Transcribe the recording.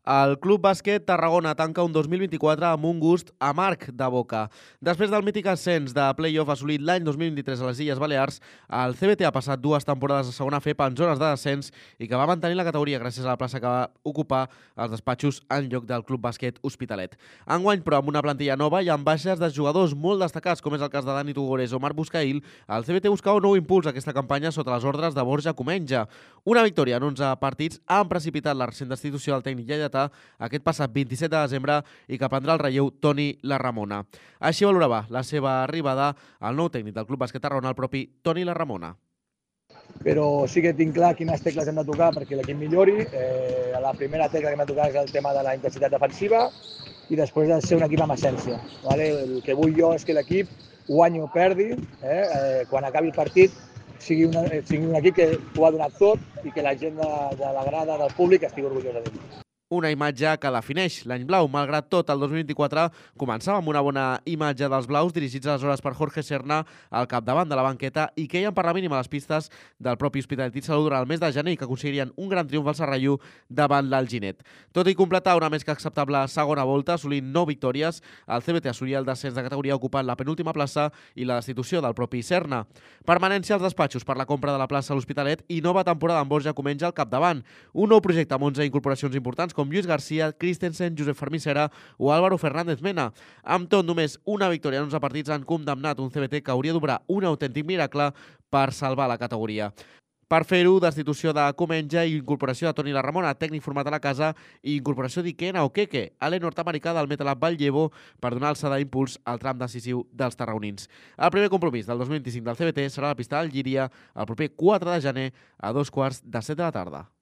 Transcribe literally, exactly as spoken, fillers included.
El Club Bàsquet Tarragona tanca un dos mil vint-i-quatre amb un gust amarg de boca. Després del mític ascens de play-off assolit l'any dos mil vint-i-tres a les Illes Balears, el C B T ha passat dues temporades a segona F E P en zones de descens i que va mantenir la categoria gràcies a la plaça que va ocupar els despatxos en lloc del Club Bàsquet Hospitalet. Enguany, però, amb una plantilla nova i amb baixes de jugadors molt destacats, com és el cas de Dani Tugores o Marc Buscail, el C B T buscava un nou impuls a aquesta campanya sota les ordres de Borja Comenja. Una victòria en onze partits han precipitat la recent destitució del tècnic lleidatà aquest passat vint-i-set de desembre i que prendrà el relleu Toni Larramona. Així valorava la seva arribada al nou tècnic del Club Bàsquet Tarragona, el propi Toni Larramona. Però sí que tinc clar quines tecles hem de tocar perquè l'equip millori. Eh, la primera tecla que hem de tocar és el tema de la intensitat defensiva i després de ser un equip amb essència. Vale? El que vull jo és que l'equip guanyi o perdi, eh, eh, quan acabi el partit sigui, una, sigui un equip que ho ha donat tot i que la gent de, de la grada, del públic, estigui orgullosa d'ell. Una imatge que defineix l'any blau. Malgrat tot, el dos mil vint-i-quatre començava amb una bona imatge dels blaus, dirigits aleshores per Jorge Serna al capdavant de la banqueta i queien per la mínima les pistes del propi Hospitalet Salut durant el mes de gener i que aconseguirien un gran triomf al Serrallú davant l'Alginet. Tot i completar una més que acceptable segona volta, assolint nou victòries, el C B T assolia el descens de categoria ocupant la penúltima plaça i la destitució del propi Serna. Permanència als despatxos per la compra de la plaça a l'Hospitalet i nova temporada amb Borja Comenja al capdavant. Un nou projecte amb onze incorporacions importants com Lluís Garcia, Christensen, Josep Fermicera o Álvaro Fernández Mena. Amb tot, només una victòria en onze partits han condemnat un C B T que hauria d'obrar un autèntic miracle per salvar la categoria. Per fer-ho, destitució de Comenja i incorporació de Toni Larramona, tècnic format a la casa, i incorporació d'Ikena Okeke, ale nord-americà del Metalab Vallevo, per donar alçada d'impuls al tram decisiu dels tarragonins. El primer compromís del dos mil vint-i-cinc del C B T serà a la pista d'Algíria el proper quatre de gener a dos quarts de set de la tarda.